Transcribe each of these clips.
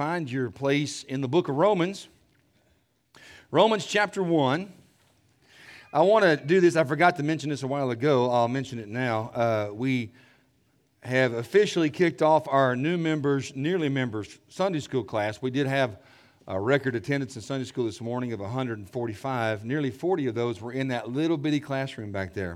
find your place in the book of Romans. Romans chapter 1. I want to do this. I forgot to mention this a while ago. I'll mention it now. We have officially kicked off our nearly members Sunday school class. We did have a record attendance in Sunday school this morning of 145. Nearly 40 of those were in that little bitty classroom back there.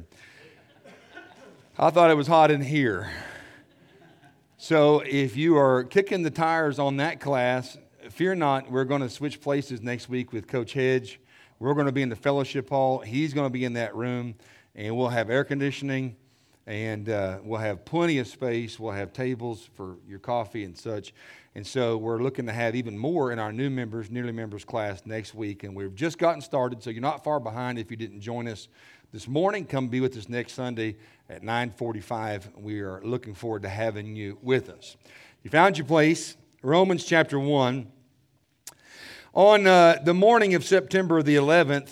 I thought it was hot in here. So if you are kicking the tires on that class, fear not. We're going to switch places next week with Coach Hedge. We're going to be in the fellowship hall. He's going to be in that room, and we'll have air conditioning, and we'll have plenty of space. We'll have tables for your coffee and such. And so we're looking to have even more in our nearly members class next week. And we've just gotten started, so you're not far behind if you didn't join us this morning. Come be with us next Sunday at 9:45. We are looking forward to having you with us. You found your place, Romans chapter 1. On the morning of September the 11th,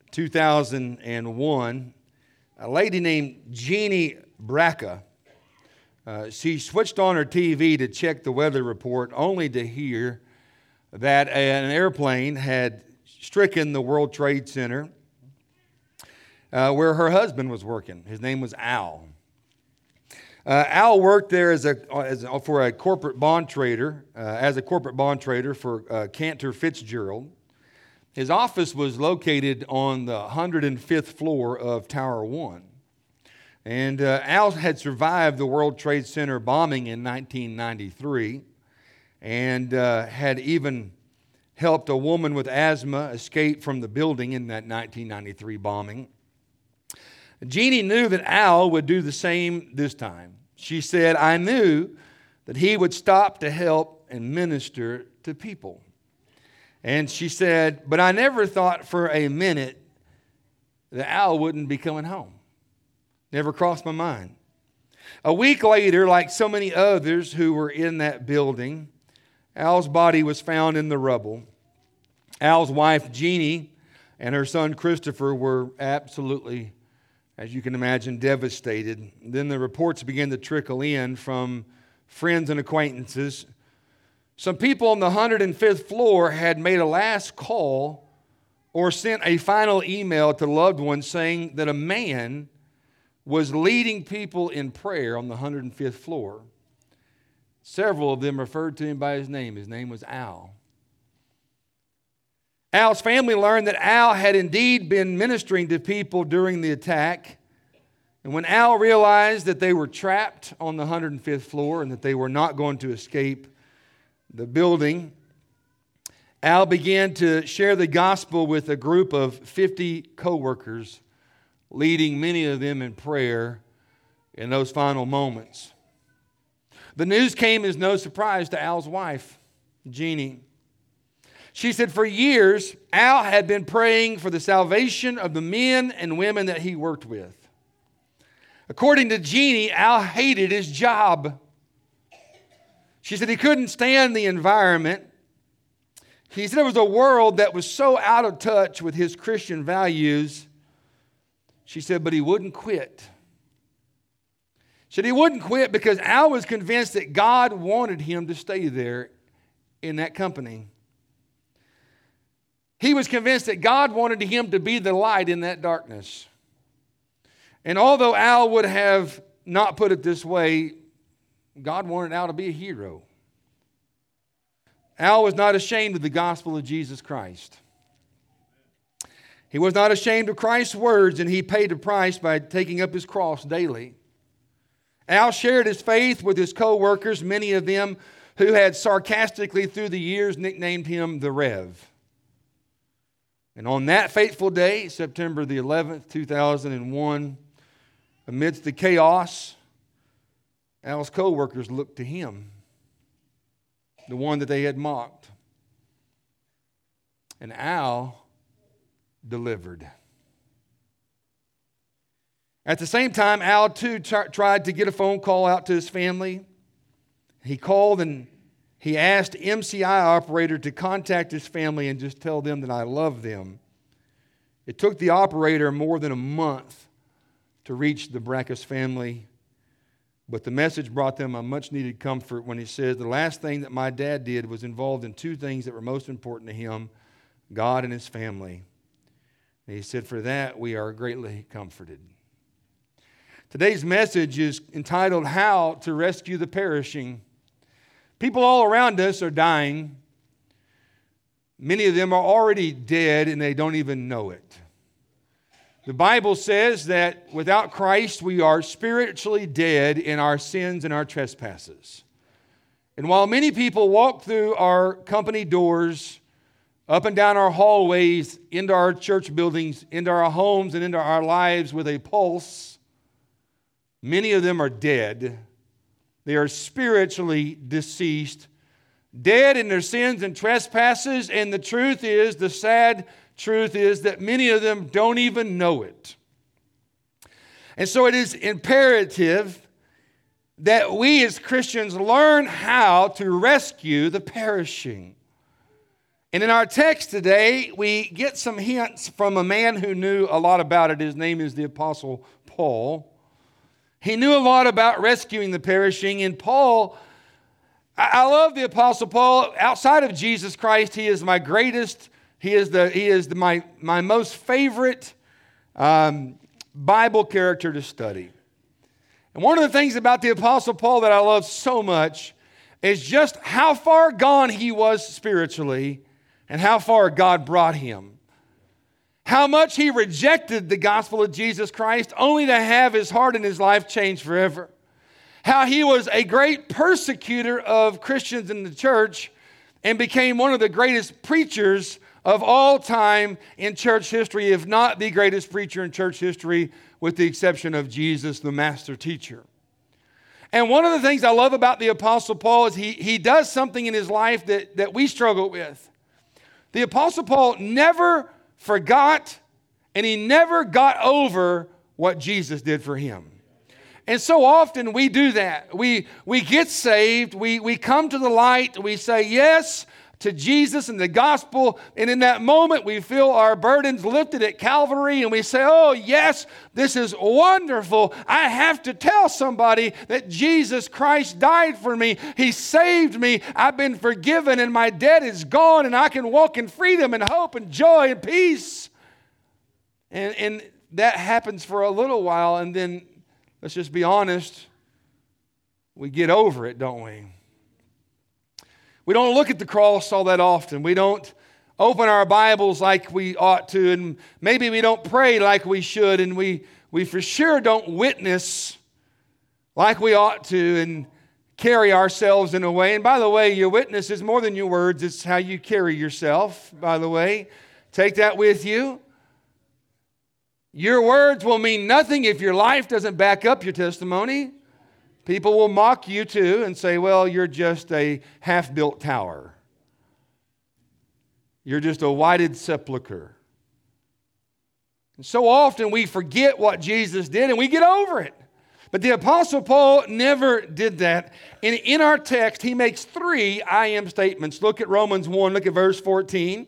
2001, a lady named Jeannie Bracca, she switched on her TV to check the weather report only to hear that an airplane had stricken the World Trade Center where her husband was working. His name was Al. Al worked there for a corporate bond trader, for Cantor Fitzgerald. His office was located on the 105th floor of Tower 1. And Al had survived the World Trade Center bombing in 1993 and had even helped a woman with asthma escape from the building in that 1993 bombing. Jeannie knew that Al would do the same this time. She said, "I knew that he would stop to help and minister to people." And she said, "But I never thought for a minute that Al wouldn't be coming home. Never crossed my mind." A week later, like so many others who were in that building, Al's body was found in the rubble. Al's wife, Jeannie, and her son, Christopher, were absolutely, as you can imagine, devastated. Then the reports began to trickle in from friends and acquaintances. Some people on the 105th floor had made a last call or sent a final email to loved ones saying that a man was leading people in prayer on the 105th floor. Several of them referred to him by his name. His name was Al. Al's family learned that Al had indeed been ministering to people during the attack. And when Al realized that they were trapped on the 105th floor and that they were not going to escape the building, Al began to share the gospel with a group of 50 co-workers, leading many of them in prayer in those final moments. The news came as no surprise to Al's wife, Jeannie. She said for years, Al had been praying for the salvation of the men and women that he worked with. According to Jeannie, Al hated his job. She said he couldn't stand the environment. He said it was a world that was so out of touch with his Christian values. She said, but he wouldn't quit. She said he wouldn't quit because Al was convinced that God wanted him to stay there in that company. He was convinced that God wanted him to be the light in that darkness. And although Al would have not put it this way, God wanted Al to be a hero. Al was not ashamed of the gospel of Jesus Christ. He was not ashamed of Christ's words, and he paid the price by taking up his cross daily. Al shared his faith with his co-workers, many of them who had sarcastically through the years nicknamed him the Rev. And on that fateful day, September the 11th, 2001, amidst the chaos, Al's co-workers looked to him, the one that they had mocked. And Al delivered. At the same time, Al too tried to get a phone call out to his family. He called and he asked MCI operator to contact his family and just tell them that I love them. It took the operator more than a month to reach the Bracca's family. But the message brought them a much needed comfort when he says, the last thing that my dad did was involved in two things that were most important to him, God and his family. And he said, for that we are greatly comforted. Today's message is entitled, How to Rescue the Perishing. People all around us are dying. Many of them are already dead and they don't even know it. The Bible says that without Christ, we are spiritually dead in our sins and our trespasses. And while many people walk through our company doors, up and down our hallways, into our church buildings, into our homes, and into our lives with a pulse, many of them are dead. They are spiritually deceased, dead in their sins and trespasses, and the truth is, the sad truth is that many of them don't even know it. And so it is imperative that we as Christians learn how to rescue the perishing. And in our text today, we get some hints from a man who knew a lot about it. His name is the Apostle Paul. He knew a lot about rescuing the perishing, and Paul, I love the Apostle Paul. Outside of Jesus Christ, he is my greatest. He is my most favorite Bible character to study. And one of the things about the Apostle Paul that I love so much is just how far gone he was spiritually and how far God brought him. How much he rejected the gospel of Jesus Christ only to have his heart and his life changed forever. How he was a great persecutor of Christians in the church and became one of the greatest preachers of all time in church history, if not the greatest preacher in church history, with the exception of Jesus, the master teacher. And one of the things I love about the Apostle Paul is he does something in his life that we struggle with. The Apostle Paul never forgot and he never got over what Jesus did for him. And so often we do that. We get saved, we come to the light, we say yes to Jesus and the gospel, and in that moment we feel our burdens lifted at Calvary and we say, oh yes, this is wonderful. I have to tell somebody that Jesus Christ died for me. He saved me. I've been forgiven and my debt is gone and I can walk in freedom and hope and joy and peace. And that happens for a little while, and then, let's just be honest, we get over it, don't we? We don't look at the cross all that often. We don't open our Bibles like we ought to, and maybe we don't pray like we should, and we for sure don't witness like we ought to and carry ourselves in a way. And by the way, your witness is more than your words. It's how you carry yourself, by the way. Take that with you. Your words will mean nothing if your life doesn't back up your testimony. People will mock you too and say, well, you're just a half-built tower. You're just a whited sepulcher. And so often we forget what Jesus did and we get over it. But the Apostle Paul never did that. And in our text, he makes 3 I am statements. Look at Romans 1, look at verse 14.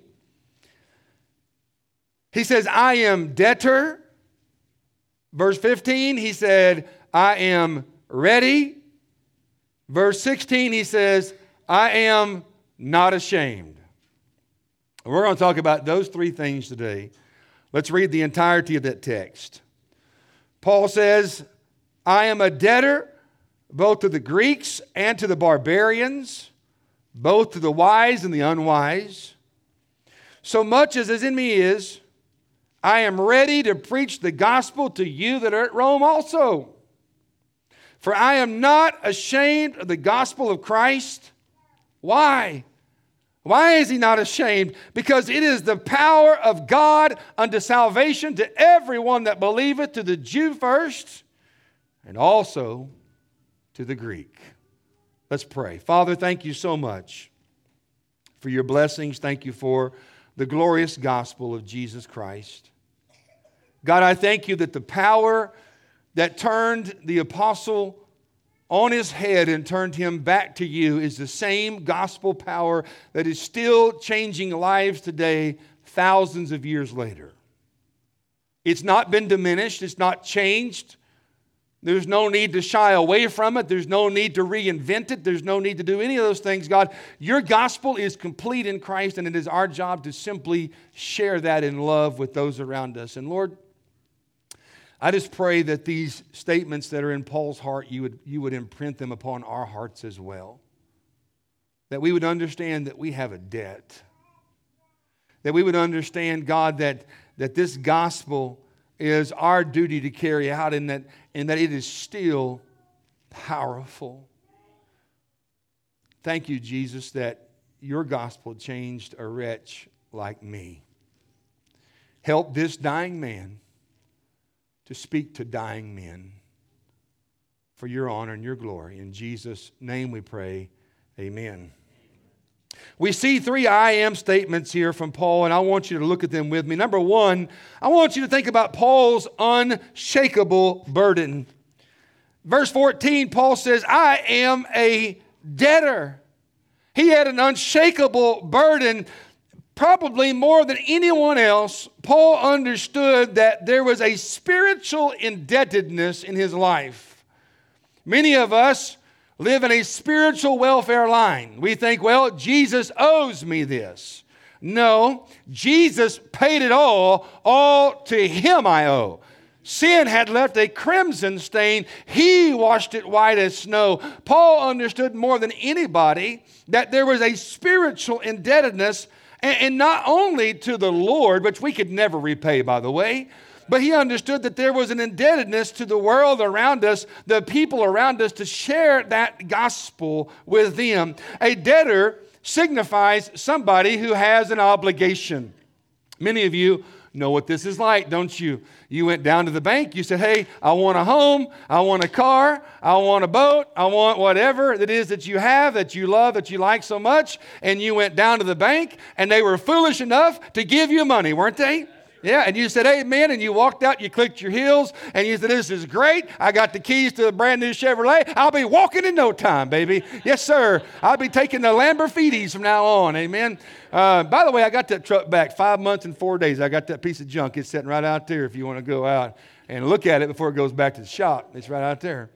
He says, I am debtor. Verse 15, he said, I am ready. Verse 16, he says, I am not ashamed. We're going to talk about those 3 things today. Let's read the entirety of that text. Paul says, I am a debtor both to the Greeks and to the barbarians, both to the wise and the unwise. So much as is in me is, I am ready to preach the gospel to you that are at Rome also. For I am not ashamed of the gospel of Christ. Why? Why is he not ashamed? Because it is the power of God unto salvation to everyone that believeth, to the Jew first, and also to the Greek. Let's pray. Father, thank you so much for your blessings. Thank you for the glorious gospel of Jesus Christ. God, I thank you that the power that turned the apostle on his head and turned him back to you is the same gospel power that is still changing lives today, thousands of years later. It's not been diminished. It's not changed. There's no need to shy away from it. There's no need to reinvent it. There's no need to do any of those things, God. Your gospel is complete in Christ, and it is our job to simply share that in love with those around us. And Lord, I just pray that these statements that are in Paul's heart, you would imprint them upon our hearts as well. That we would understand that we have a debt. That we would understand, God, that this gospel is our duty to carry out, and that it is still powerful. Thank you, Jesus, that your gospel changed a wretch like me. Help this dying man to speak to dying men for your honor and your glory. In Jesus' name we pray, amen. We see 3 I am statements here from Paul, and I want you to look at them with me. Number 1, I want you to think about Paul's unshakable burden. Verse 14, Paul says, I am a debtor. He had an unshakable burden. Probably more than anyone else, Paul understood that there was a spiritual indebtedness in his life. Many of us live in a spiritual welfare line. We think, well, Jesus owes me this. No, Jesus paid it all to him I owe. Sin had left a crimson stain. He washed it white as snow. Paul understood more than anybody that there was a spiritual indebtedness, and not only to the Lord, which we could never repay, by the way, but he understood that there was an indebtedness to the world around us, the people around us, to share that gospel with them. A debtor signifies somebody who has an obligation. Many of you know what this is like, don't you? You went down to the bank, you said, hey, I want a home, I want a car, I want a boat, I want whatever it is that you have, that you love, that you like so much, and you went down to the bank, and they were foolish enough to give you money, weren't they? Yeah, and you said, amen, and you walked out, you clicked your heels, and you said, this is great. I got the keys to a brand new Chevrolet. I'll be walking in no time, baby. Yes, sir. I'll be taking the Lamborghinis from now on, amen. By the way, I got that truck back 5 months and 4 days. I got that piece of junk. It's sitting right out there if you want to go out and look at it before it goes back to the shop. It's right out there.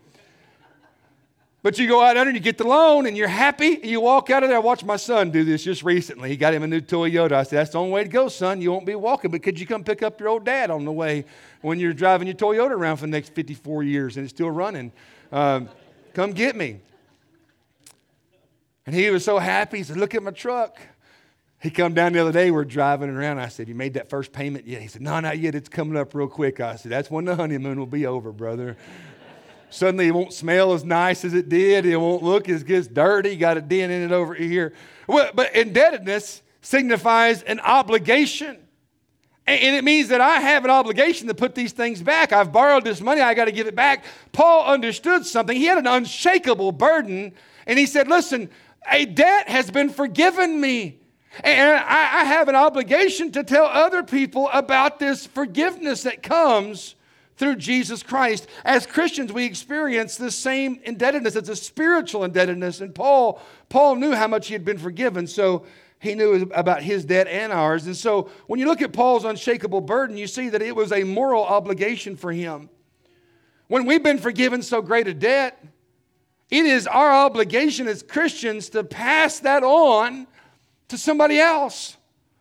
But you go out there and you get the loan and you're happy. And you walk out of there. I watched my son do this just recently. He got him a new Toyota. I said, that's the only way to go, son. You won't be walking, but could you come pick up your old dad on the way when you're driving your Toyota around for the next 54 years and it's still running? Come get me. And he was so happy. He said, look at my truck. He come down the other day. We're driving around. I said, you made that first payment yet? He said, no, not yet. It's coming up real quick. I said, that's when the honeymoon will be over, brother. Suddenly it won't smell as nice as it did. It won't look as good, dirty. Got a dent in it over here. Well, but indebtedness signifies an obligation. And it means that I have an obligation to put these things back. I've borrowed this money. I got to give it back. Paul understood something. He had an unshakable burden. And he said, listen, a debt has been forgiven me. And I have an obligation to tell other people about this forgiveness that comes through Jesus Christ. As Christians, we experience this same indebtedness. It's a spiritual indebtedness. And Paul knew how much he had been forgiven, so he knew about his debt and ours. And so when you look at Paul's unshakable burden, you see that it was a moral obligation for him. When we've been forgiven so great a debt, it is our obligation as Christians to pass that on to somebody else.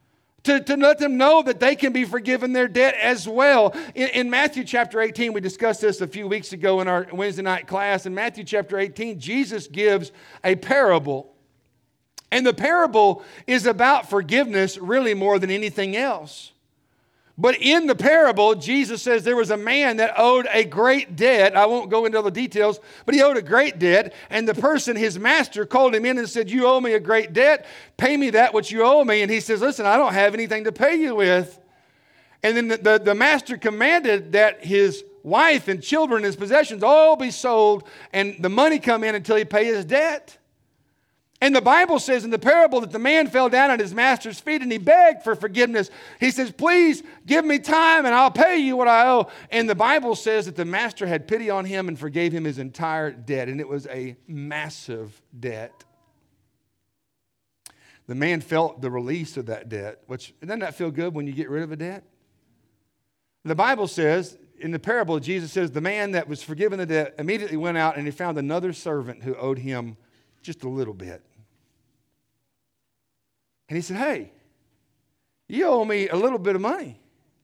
To let them know that they can be forgiven their debt as well. In Matthew chapter 18, we discussed this a few weeks ago in our Wednesday night class. In Matthew chapter 18, Jesus gives a parable. And the parable is about forgiveness really more than anything else. But in the parable, Jesus says there was a man that owed a great debt. I won't go into all the details, but he owed a great debt. And the person, his master, called him in and said, you owe me a great debt. Pay me that which you owe me. And he says, listen, I don't have anything to pay you with. And then the master commanded that his wife and children and his possessions all be sold and the money come in until he pay his debt. And the Bible says in the parable that the man fell down at his master's feet and he begged for forgiveness. He says, please give me time and I'll pay you what I owe. And the Bible says that the master had pity on him and forgave him his entire debt. And it was a massive debt. The man felt the release of that debt, which doesn't that feel good when you get rid of a debt? The Bible says in the parable, Jesus says, the man that was forgiven the debt immediately went out and he found another servant who owed him just a little bit. And he said, hey, you owe me a little bit of money.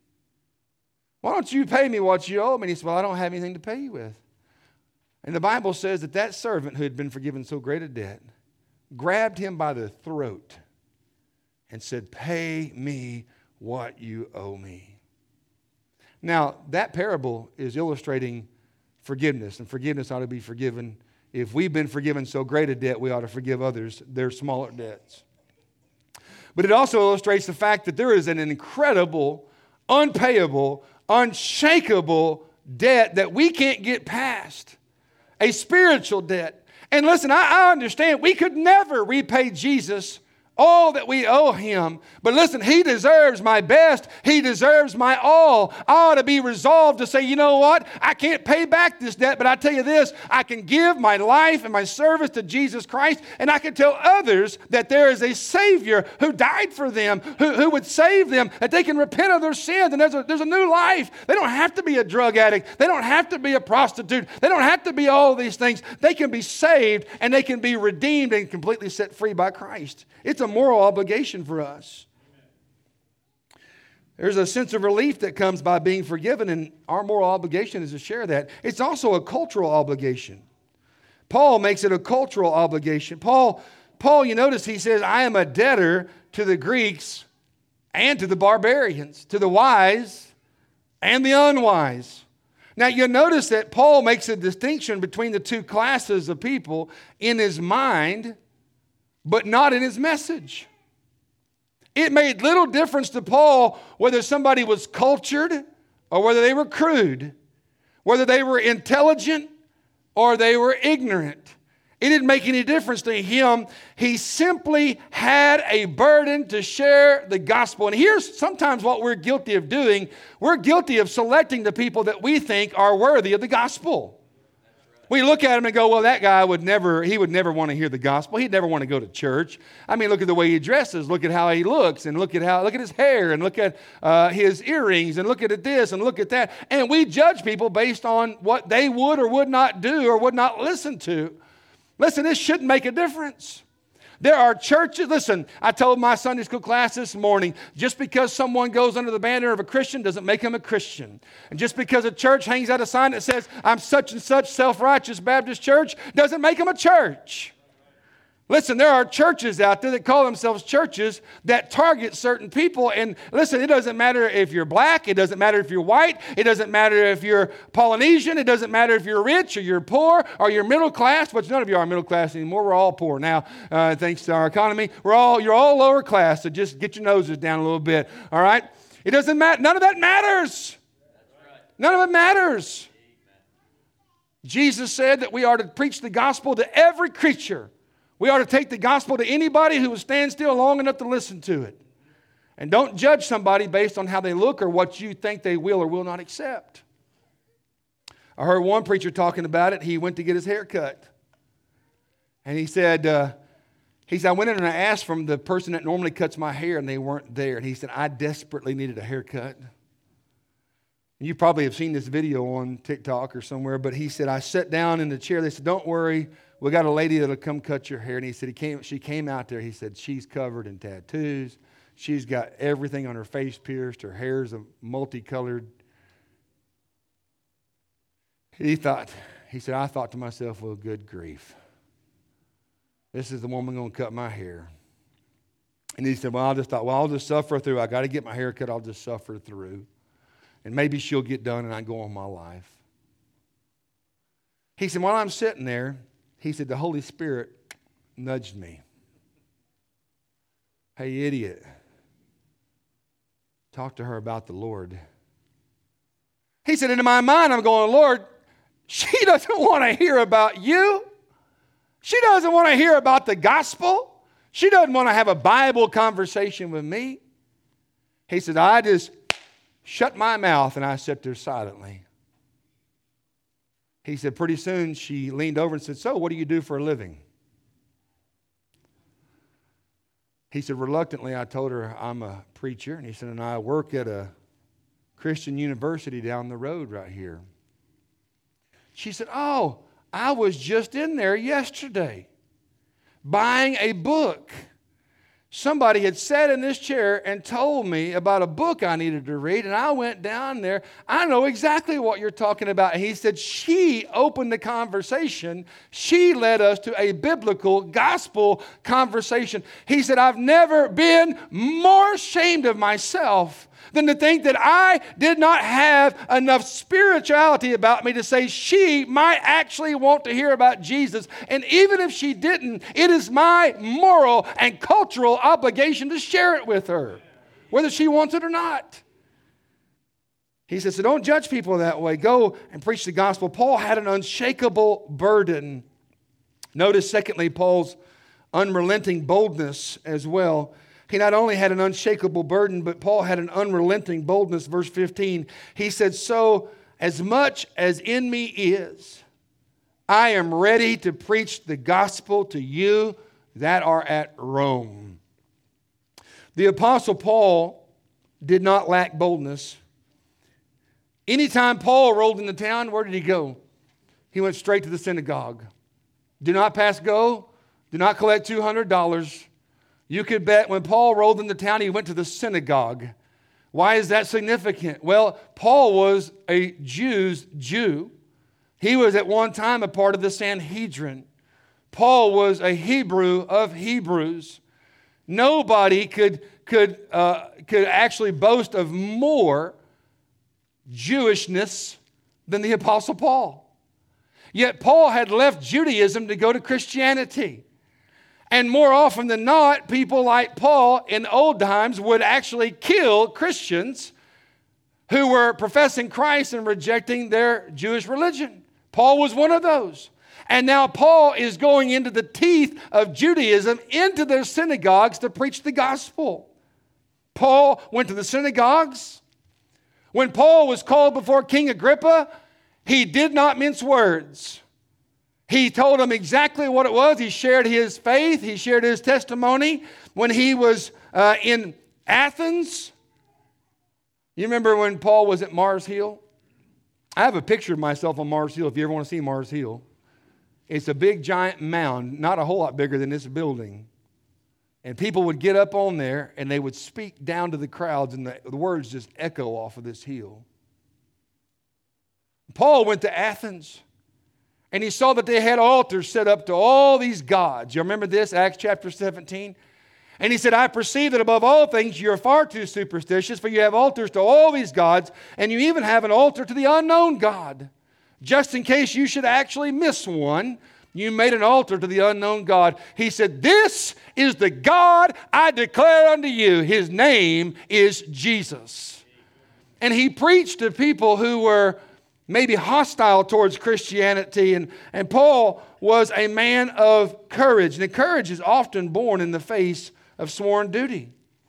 Why don't you pay me what you owe me? And he said, well, I don't have anything to pay you with. And the Bible says that that servant who had been forgiven so great a debt grabbed him by the throat and said, pay me what you owe me. Now, that parable is illustrating forgiveness, and forgiveness ought to be forgiven. If we've been forgiven so great a debt, we ought to forgive others their smaller debts. But it also illustrates the fact that there is an incredible, unpayable, unshakable debt that we can't get past. A spiritual debt. And listen, I understand we could never repay Jesus all that we owe him. But listen, he deserves my best. He deserves my all. I ought to be resolved to say, you know what? I can't pay back this debt, but I tell you this, I can give my life and my service to Jesus Christ, and I can tell others that there is a Savior who died for them, who would save them, that they can repent of their sins, and there's a new life. They don't have to be a drug addict. They don't have to be a prostitute. They don't have to be all these things. They can be saved, and they can be redeemed and completely set free by Christ. It's a moral obligation for us. There's a sense of relief that comes by being forgiven, and our moral obligation is to share that. It's also a cultural obligation. Paul makes it a cultural obligation. Paul, you notice he says, I am a debtor to the Greeks and to the barbarians, to the wise and the unwise. Now, you notice that Paul makes a distinction between the two classes of people in his mind, but not in his message. It made little difference to Paul whether somebody was cultured or whether they were crude, whether they were intelligent or they were ignorant. It didn't make any difference to him. He simply had a burden to share the gospel. And here's sometimes what we're guilty of doing. We're guilty of selecting the people that we think are worthy of the gospel. We look at him and go, well, that guy would never want to hear the gospel. He'd never want to go to church. I mean, look at the way he dresses. Look at how he looks, and look at his hair, and look at his earrings, and look at this, and look at that. And we judge people based on what they would or would not do or would not listen to. Listen, this shouldn't make a difference. There are churches, listen, I told my Sunday school class this morning, just because someone goes under the banner of a Christian doesn't make them a Christian. And just because a church hangs out a sign that says, I'm such and such self-righteous Baptist church, doesn't make them a church. Listen, there are churches out there that call themselves churches that target certain people. And listen, it doesn't matter if you're black. It doesn't matter if you're white. It doesn't matter if you're Polynesian. It doesn't matter if you're rich or you're poor or you're middle class, which none of you are middle class anymore. We're all poor now, thanks to our economy. You're all lower class, so just get your noses down a little bit, all right? It doesn't matter. None of that matters. None of it matters. Jesus said that we are to preach the gospel to every creature. We are to take the gospel to anybody who will stand still long enough to listen to it. And don't judge somebody based on how they look or what you think they will or will not accept. I heard one preacher talking about it. He went to get his hair cut. And he said, I went in and I asked from the person that normally cuts my hair, and they weren't there. And he said, I desperately needed a haircut. You probably have seen this video on TikTok or somewhere, but he said, I sat down in the chair. They said, don't worry. We got a lady that'll come cut your hair. And he said, she came out there. He said, she's covered in tattoos. She's got everything on her face pierced. Her hair's a multicolored. He said, I thought to myself, well, good grief. This is the woman going to cut my hair. And he said, well, I'll just suffer through. I got to get my hair cut. I'll just suffer through. And maybe she'll get done and I go on my life. He said, while I'm sitting there, he said, the Holy Spirit nudged me. Hey, idiot. Talk to her about the Lord. He said, in my mind, I'm going, Lord, she doesn't want to hear about you. She doesn't want to hear about the gospel. She doesn't want to have a Bible conversation with me. He said, I just shut my mouth and I sat there silently. He said, pretty soon she leaned over and said, so what do you do for a living? He said, reluctantly, I told her I'm a preacher. And he said, and I work at a Christian University down the road right here. She said, oh, I was just in there yesterday buying a book. Somebody had sat in this chair and told me about a book I needed to read, and I went down there. I know exactly what you're talking about. And he said she opened the conversation. She led us to a biblical gospel conversation. He said, I've never been more ashamed of myself than to think that I did not have enough spirituality about me to say she might actually want to hear about Jesus. And even if she didn't, it is my moral and cultural obligation to share it with her, whether she wants it or not. He says, so don't judge people that way. Go and preach the gospel. Paul had an unshakable burden. Notice, secondly, Paul's unrelenting boldness as well. He not only had an unshakable burden, but Paul had an unrelenting boldness. Verse 15, he said, so as much as in me is, I am ready to preach the gospel to you that are at Rome. The Apostle Paul did not lack boldness. Anytime Paul rolled into town, where did he go? He went straight to the synagogue. Do not pass go. Do not collect $200. You could bet when Paul rolled into town, he went to the synagogue. Why is that significant? Well, Paul was a Jew's Jew. He was at one time a part of the Sanhedrin. Paul was a Hebrew of Hebrews. Nobody could actually boast of more Jewishness than the Apostle Paul. Yet Paul had left Judaism to go to Christianity. And more often than not, people like Paul in old times would actually kill Christians who were professing Christ and rejecting their Jewish religion. Paul was one of those. And now Paul is going into the teeth of Judaism, into their synagogues to preach the gospel. Paul went to the synagogues. When Paul was called before King Agrippa, he did not mince words. He told him exactly what it was. He shared his faith. He shared his testimony. When he was in Athens, you remember when Paul was at Mars Hill? I have a picture of myself on Mars Hill if you ever want to see Mars Hill. It's a big giant mound, not a whole lot bigger than this building. And people would get up on there and they would speak down to the crowds and the words just echo off of this hill. Paul went to Athens. And he saw that they had altars set up to all these gods. You remember this, Acts chapter 17? And he said, I perceive that above all things you're far too superstitious, for you have altars to all these gods, and you even have an altar to the unknown God. Just in case you should actually miss one, you made an altar to the unknown God. He said, this is the God I declare unto you. His name is Jesus. And he preached to people who were maybe hostile towards Christianity. And Paul was a man of courage. And courage is often born in the face of sworn duty.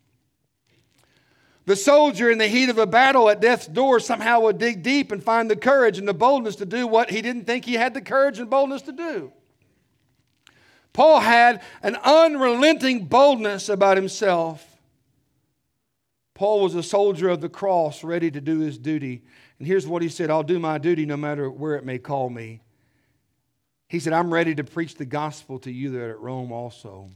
The soldier in the heat of a battle at death's door somehow would dig deep and find the courage and the boldness to do what he didn't think he had the courage and boldness to do. Paul had an unrelenting boldness about himself. Paul was a soldier of the cross, ready to do his duty. And here's what he said, I'll do my duty no matter where it may call me. He said, I'm ready to preach the gospel to you that are at Rome also.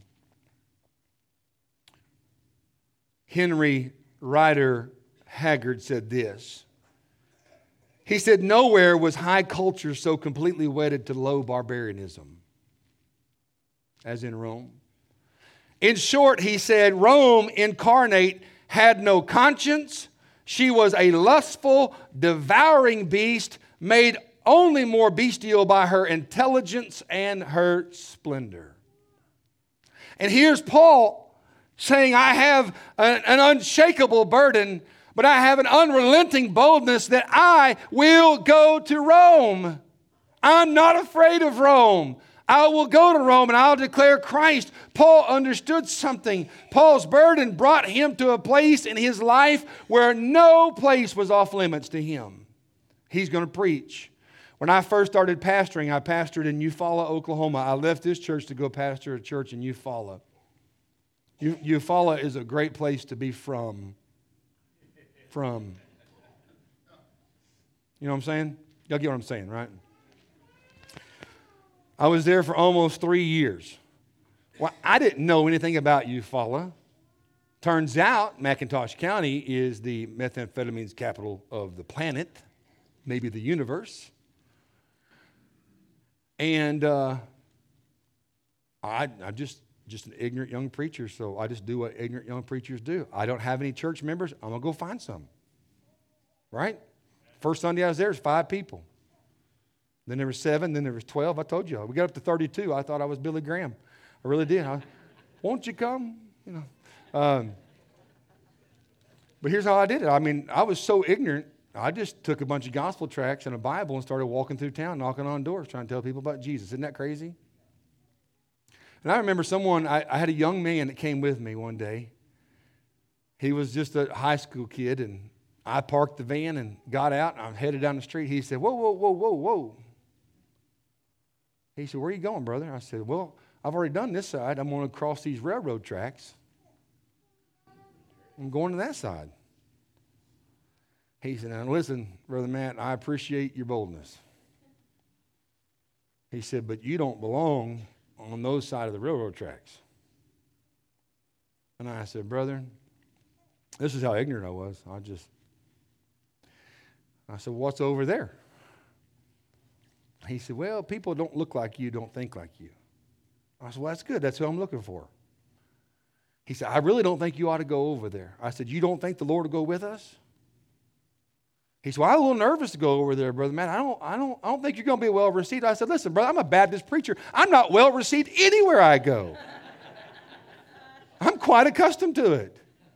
Henry Rider Haggard said this. He said, nowhere was high culture so completely wedded to low barbarianism as in Rome. In short, he said, Rome incarnate had no conscience. She was a lustful, devouring beast made only more bestial by her intelligence and her splendor. And here's Paul saying, I have an unshakable burden, but I have an unrelenting boldness that I will go to Rome. I'm not afraid of Rome. I will go to Rome and I'll declare Christ. Paul understood something. Paul's burden brought him to a place in his life where no place was off limits to him. He's going to preach. When I first started pastoring, I pastored in Eufaula, Oklahoma. I left this church to go pastor a church in Eufaula. Eufaula is a great place to be from. You know what I'm saying? Y'all get what I'm saying, right? I was there for almost 3 years. Well, I didn't know anything about Eufaula. Turns out McIntosh County is the methamphetamines capital of the planet, maybe the universe. And I'm just an ignorant young preacher, so I just do what ignorant young preachers do. I don't have any church members. I'm going to go find some. Right? First Sunday I was there, was 5 people. Then there was 7, then there was 12. I told you. We got up to 32. I thought I was Billy Graham. I really did. Won't you come? You know. But here's how I did it. I mean, I was so ignorant, I just took a bunch of gospel tracts and a Bible and started walking through town, knocking on doors, trying to tell people about Jesus. Isn't that crazy? And I remember I had a young man that came with me one day. He was just a high school kid, and I parked the van and got out, and I'm headed down the street. He said, whoa, whoa, whoa, whoa, whoa. He said, where are you going, brother? I said, well, I've already done this side. I'm going to cross these railroad tracks. I'm going to that side. He said, now listen, Brother Matt, I appreciate your boldness. He said, but you don't belong on those side of the railroad tracks. And I said, brother, this is how ignorant I was. I said, what's over there? He said, well, people don't look like you, don't think like you. I said, well, that's good. That's who I'm looking for. He said, I really don't think you ought to go over there. I said, you don't think the Lord will go with us? He said, well, I'm a little nervous to go over there, Brother Matt. I don't think you're going to be well received. I said, listen, brother, I'm a Baptist preacher. I'm not well received anywhere I go. I'm quite accustomed to it.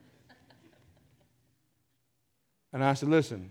And I said, listen,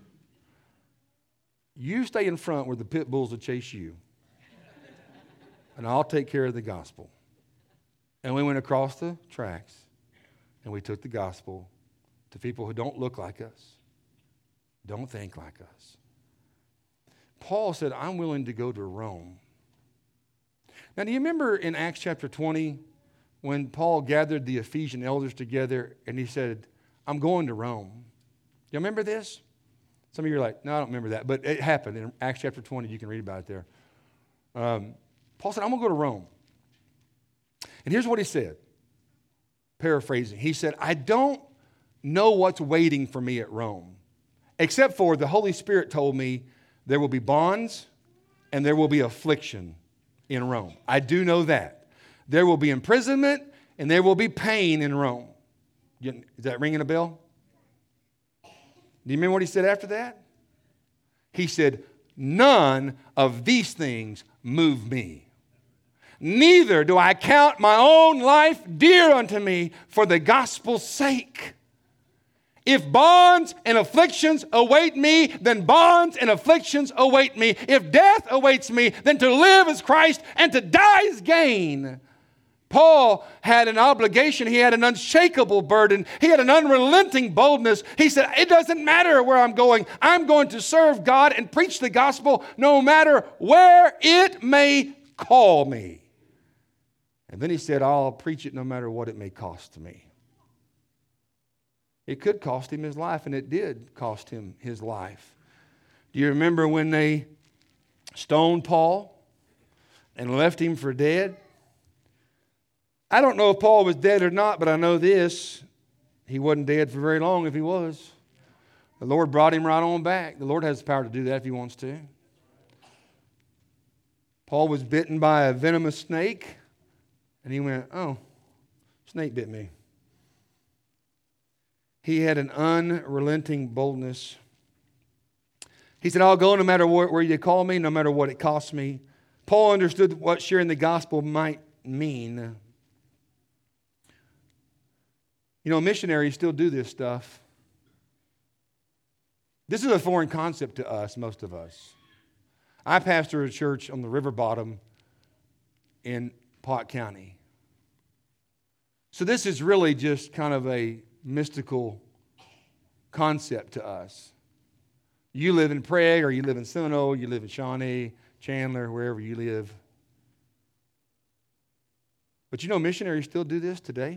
you stay in front where the pit bulls will chase you, and I'll take care of the gospel. And we went across the tracks, and we took the gospel to people who don't look like us, don't think like us. Paul said, I'm willing to go to Rome. Now, do you remember in Acts chapter 20 when Paul gathered the Ephesian elders together and he said, I'm going to Rome? You remember this? Some of you are like, no, I don't remember that. But it happened in Acts chapter 20. You can read about it there. Paul said, I'm going to go to Rome. And here's what he said, paraphrasing. He said, I don't know what's waiting for me at Rome, except for the Holy Spirit told me there will be bonds and there will be affliction in Rome. I do know that. There will be imprisonment and there will be pain in Rome. Is that ringing a bell? Do you remember what he said after that? He said, none of these things move me. Neither do I count my own life dear unto me for the gospel's sake. If bonds and afflictions await me, then bonds and afflictions await me. If death awaits me, then to live is Christ and to die is gain. Paul had an obligation. He had an unshakable burden. He had an unrelenting boldness. He said, it doesn't matter where I'm going. I'm going to serve God and preach the gospel no matter where it may call me. And then he said, I'll preach it no matter what it may cost me. It could cost him his life, and it did cost him his life. Do you remember when they stoned Paul and left him for dead? I don't know if Paul was dead or not, but I know this. He wasn't dead for very long if he was. The Lord brought him right on back. The Lord has the power to do that if he wants to. Paul was bitten by a venomous snake, and he went, oh, snake bit me. He had an unrelenting boldness. He said, I'll go no matter where you call me, no matter what it costs me. Paul understood what sharing the gospel might mean. You know, missionaries still do this stuff. This is a foreign concept to us, most of us. I pastor a church on the river bottom in Pot County. So this is really just kind of a mystical concept to us. You live in Prague, or you live in Seminole, you live in Shawnee, Chandler, wherever you live. But you know, missionaries still do this today.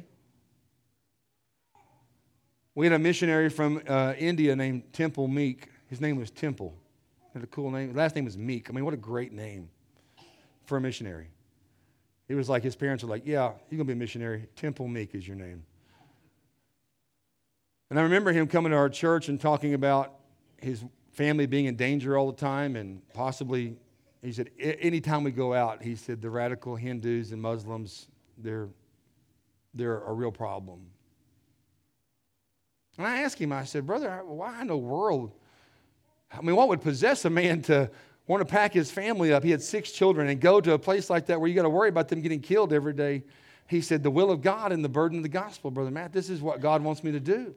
We had a missionary from India named Temple Meek. His name was Temple. Had a cool name. His last name was Meek. I mean, what a great name for a missionary. It was like his parents were like, yeah, you're going to be a missionary. Temple Meek is your name. And I remember him coming to our church and talking about his family being in danger all the time, and possibly, he said, anytime we go out, he said, the radical Hindus and Muslims, they're a real problem. And I asked him, I said, brother, why in the world? I mean, what would possess a man to want to pack his family up? He had 6 children and go to a place like that where you got to worry about them getting killed every day. He said, the will of God and the burden of the gospel, Brother Matt, this is what God wants me to do.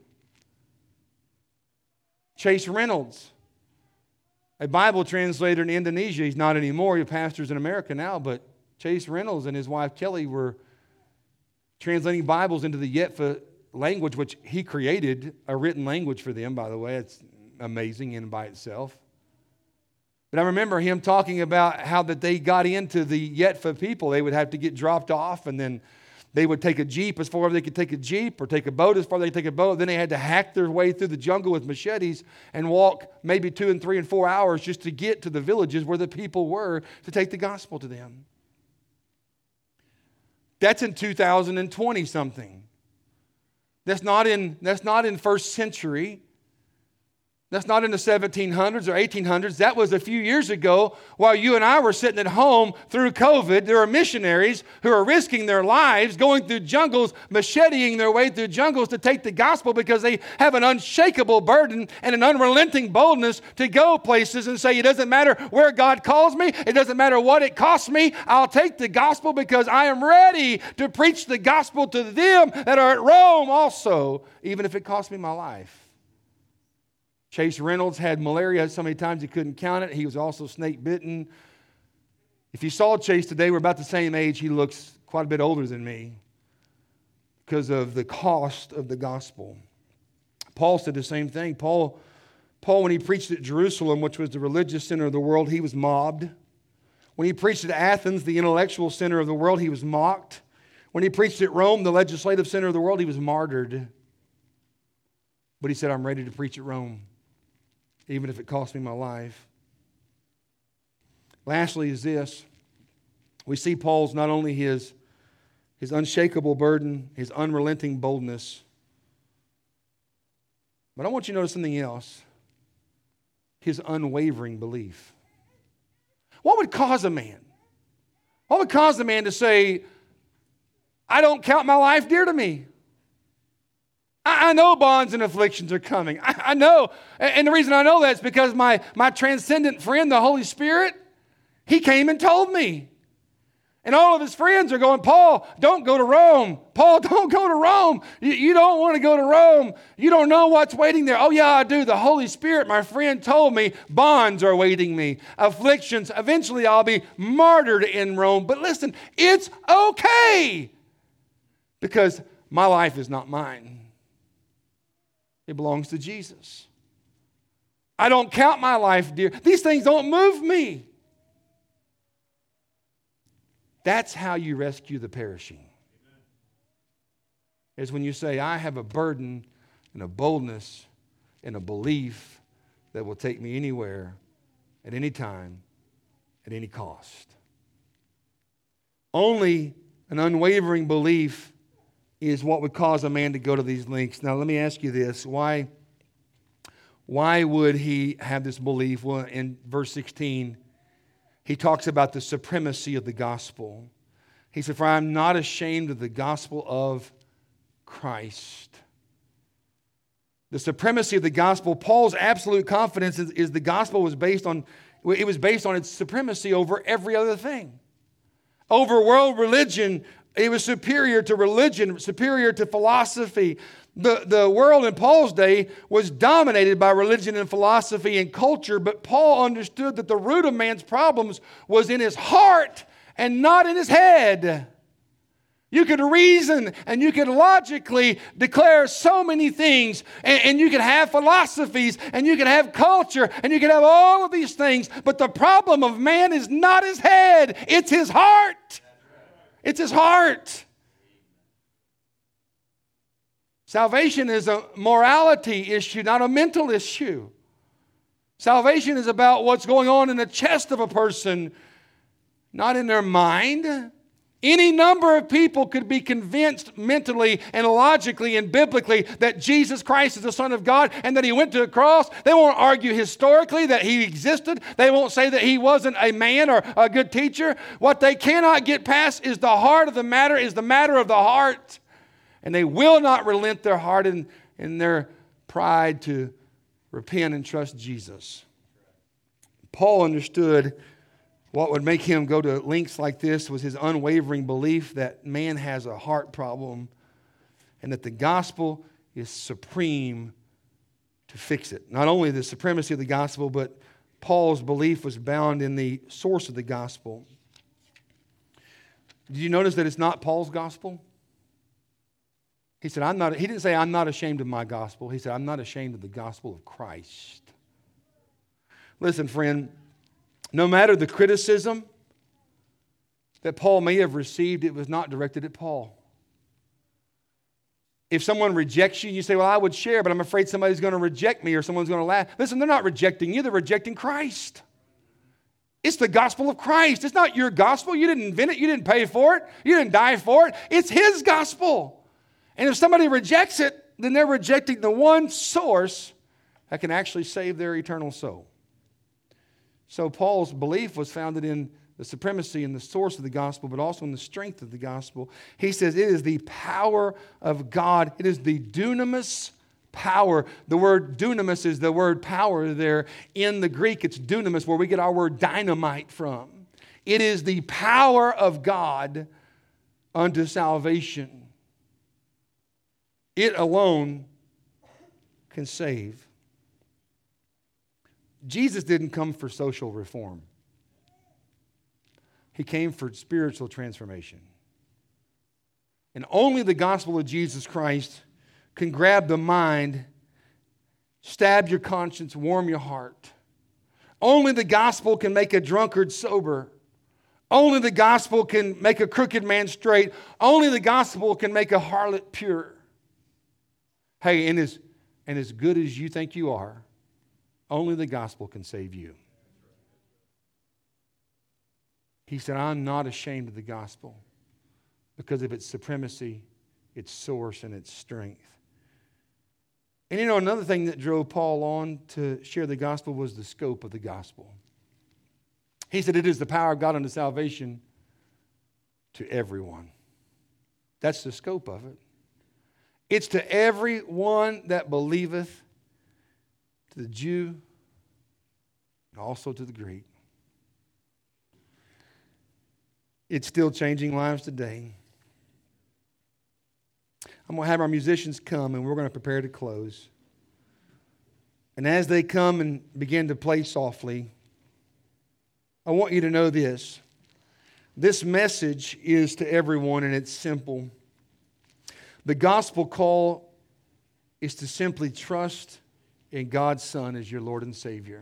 Chase Reynolds, a Bible translator in Indonesia. He's not anymore. He pastors in America now, but Chase Reynolds and his wife Kelly were translating Bibles into the Yetva language, which he created, a written language for them, by the way. It's amazing in and by itself. But I remember him talking about how that they got into the Yetva people. They would have to get dropped off, and then they would take a Jeep as far as they could take a Jeep, or take a boat as far as they could take a boat. Then they had to hack their way through the jungle with machetes and walk maybe 2 and 3 and 4 hours just to get to the villages where the people were to take the gospel to them. That's in 2020 something. That's not in first century. That's not in the 1700s or 1800s. That was a few years ago while you and I were sitting at home through COVID. There are missionaries who are risking their lives, going through jungles, macheteing their way through jungles to take the gospel because they have an unshakable burden and an unrelenting boldness to go places and say, it doesn't matter where God calls me. It doesn't matter what it costs me. I'll take the gospel because I am ready to preach the gospel to them that are at Rome also, even if it costs me my life. Chase Reynolds had malaria so many times he couldn't count it. He was also snake bitten. If you saw Chase today, we're about the same age. He looks quite a bit older than me because of the cost of the gospel. Paul said the same thing. Paul, when he preached at Jerusalem, which was the religious center of the world, he was mobbed. When he preached at Athens, the intellectual center of the world, he was mocked. When he preached at Rome, the legislative center of the world, he was martyred. But he said, I'm ready to preach at Rome, even if it costs me my life. Lastly is this. We see Paul's not only his unshakable burden, his unrelenting boldness, but I want you to notice something else. His unwavering belief. What would cause a man? What would cause a man to say, I don't count my life dear to me? I know bonds and afflictions are coming. I know. And the reason I know that is because my transcendent friend, the Holy Spirit, he came and told me. And all of his friends are going, Paul, don't go to Rome. Paul, don't go to Rome. You don't want to go to Rome. You don't know what's waiting there. Oh, yeah, I do. The Holy Spirit, my friend, told me bonds are waiting me. Afflictions. Eventually, I'll be martyred in Rome. But listen, it's okay. Because my life is not mine. It belongs to Jesus. I don't count my life dear. These things don't move me. That's how you rescue the perishing. Is when you say, I have a burden and a boldness and a belief that will take me anywhere, at any time, at any cost. Only an unwavering belief is what would cause a man to go to these lengths. Now, let me ask you this. Why would he have this belief? Well, in verse 16, he talks about the supremacy of the gospel. He said, for I am not ashamed of the gospel of Christ. The supremacy of the gospel, Paul's absolute confidence is the gospel was based on its supremacy over every other thing. Over world religion, it was superior to religion, superior to philosophy. The world in Paul's day was dominated by religion and philosophy and culture, but Paul understood that the root of man's problems was in his heart and not in his head. You could reason and you could logically declare so many things, and you could have philosophies and you could have culture and you could have all of these things, but the problem of man is not his head, it's his heart. It's his heart. Salvation is a morality issue, not a mental issue. Salvation is about what's going on in the chest of a person, not in their mind. Any number of people could be convinced mentally and logically and biblically that Jesus Christ is the Son of God and that He went to the cross. They won't argue historically that He existed. They won't say that He wasn't a man or a good teacher. What they cannot get past is the heart of the matter, is the matter of the heart. And they will not relent their heart in their pride to repent and trust Jesus. Paul understood what would make him go to lengths like this was his unwavering belief that man has a heart problem and that the gospel is supreme to fix it. Not only the supremacy of the gospel, but Paul's belief was bound in the source of the gospel. Did you notice that it's not Paul's gospel? He said, he didn't say, I'm not ashamed of my gospel. He said, I'm not ashamed of the gospel of Christ. Listen, friend, no matter the criticism that Paul may have received, it was not directed at Paul. If someone rejects you, you say, well, I would share, but I'm afraid somebody's going to reject me or someone's going to laugh. Listen, they're not rejecting you, they're rejecting Christ. It's the gospel of Christ. It's not your gospel. You didn't invent it. You didn't pay for it. You didn't die for it. It's His gospel. And if somebody rejects it, then they're rejecting the one source that can actually save their eternal soul. So Paul's belief was founded in the supremacy and the source of the gospel, but also in the strength of the gospel. He says it is the power of God. It is the dunamis power. The word dunamis is the word power there. In the Greek, it's dunamis, where we get our word dynamite from. It is the power of God unto salvation. It alone can save. Jesus didn't come for social reform. He came for spiritual transformation. And only the gospel of Jesus Christ can grab the mind, stab your conscience, warm your heart. Only the gospel can make a drunkard sober. Only the gospel can make a crooked man straight. Only the gospel can make a harlot pure. Hey, and as good as you think you are, only the gospel can save you. He said, I'm not ashamed of the gospel because of its supremacy, its source, and its strength. And you know, another thing that drove Paul on to share the gospel was the scope of the gospel. He said, it is the power of God unto salvation to everyone. That's the scope of it. It's to everyone that believeth, to the Jew, and also to the Greek. It's still changing lives today. I'm going to have our musicians come and we're going to prepare to close. And as they come and begin to play softly, I want you to know this. This message is to everyone and it's simple. The gospel call is to simply trust in God's Son as your Lord and Savior.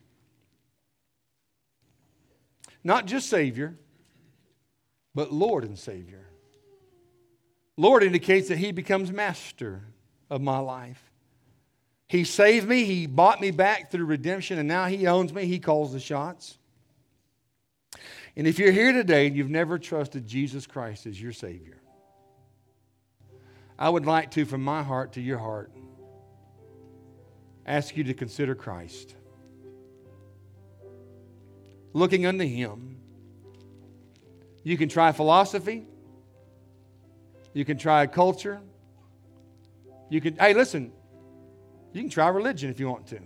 Not just Savior, but Lord and Savior. Lord indicates that He becomes master of my life. He saved me. He bought me back through redemption, and now He owns me. He calls the shots. And if you're here today and you've never trusted Jesus Christ as your Savior, I would like to, from my heart to your heart, ask you to consider Christ. Looking unto Him. You can try philosophy. You can try culture. Hey, listen, you can try religion if you want to.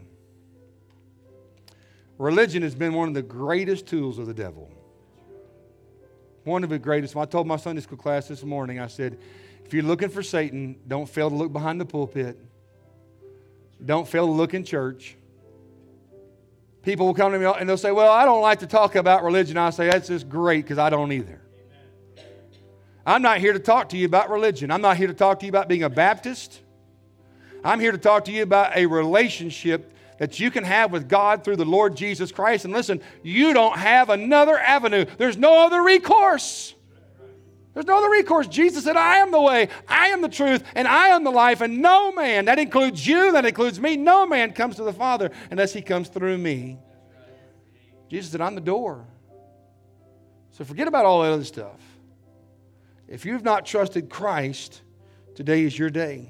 Religion has been one of the greatest tools of the devil. One of the greatest. When I told my Sunday school class this morning, I said, if you're looking for Satan, don't fail to look behind the pulpit. Don't fail to look in church. People will come to me and they'll say, well, I don't like to talk about religion. I say, that's just great because I don't either. I'm not here to talk to you about religion. I'm not here to talk to you about being a Baptist. I'm here to talk to you about a relationship that you can have with God through the Lord Jesus Christ. And listen, you don't have another avenue. There's no other recourse. There's no other recourse. Jesus said, I am the way, I am the truth, and I am the life, and no man, that includes you, that includes me, no man comes to the Father unless he comes through me. Jesus said, I'm the door. So forget about all that other stuff. If you've not trusted Christ, today is your day.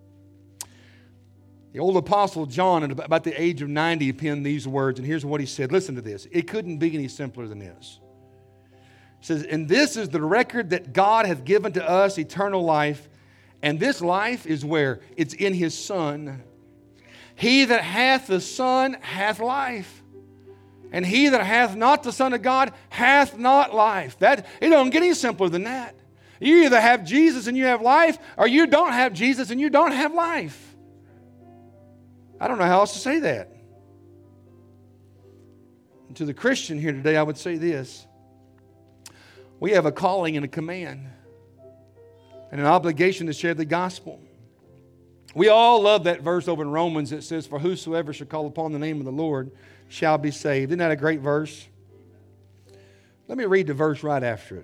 The old apostle John, at about the age of 90, penned these words, and here's what he said. Listen to this. It couldn't be any simpler than this. It says, and this is the record that God hath given to us, eternal life. And this life is where? It's in His Son. He that hath the Son hath life. And he that hath not the Son of God hath not life. It don't get any simpler than that. You either have Jesus and you have life, or you don't have Jesus and you don't have life. I don't know how else to say that. And to the Christian here today, I would say this. We have a calling and a command and an obligation to share the gospel. We all love that verse over in Romans that says, for whosoever shall call upon the name of the Lord shall be saved. Isn't that a great verse? Let me read the verse right after it.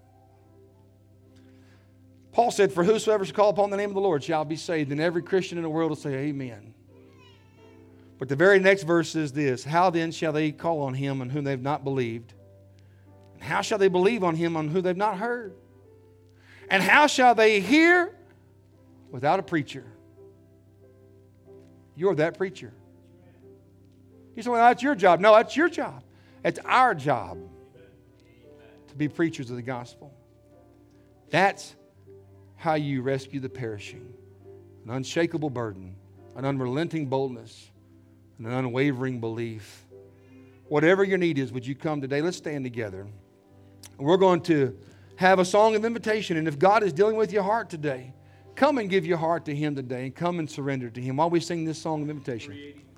Paul said, for whosoever shall call upon the name of the Lord shall be saved. And every Christian in the world will say, amen. But the very next verse is this. How then shall they call on him on whom they have not believed? And how shall they believe on him on whom they have not heard? And how shall they hear without a preacher? You're that preacher. You say, well, that's your job. No, that's your job. It's our job to be preachers of the gospel. That's how you rescue the perishing. An unshakable burden, an unrelenting boldness, and an unwavering belief. Whatever your need is, would you come today? Let's stand together. We're going to have a song of invitation. And if God is dealing with your heart today, come and give your heart to Him today. And come and surrender to Him while we sing this song of invitation.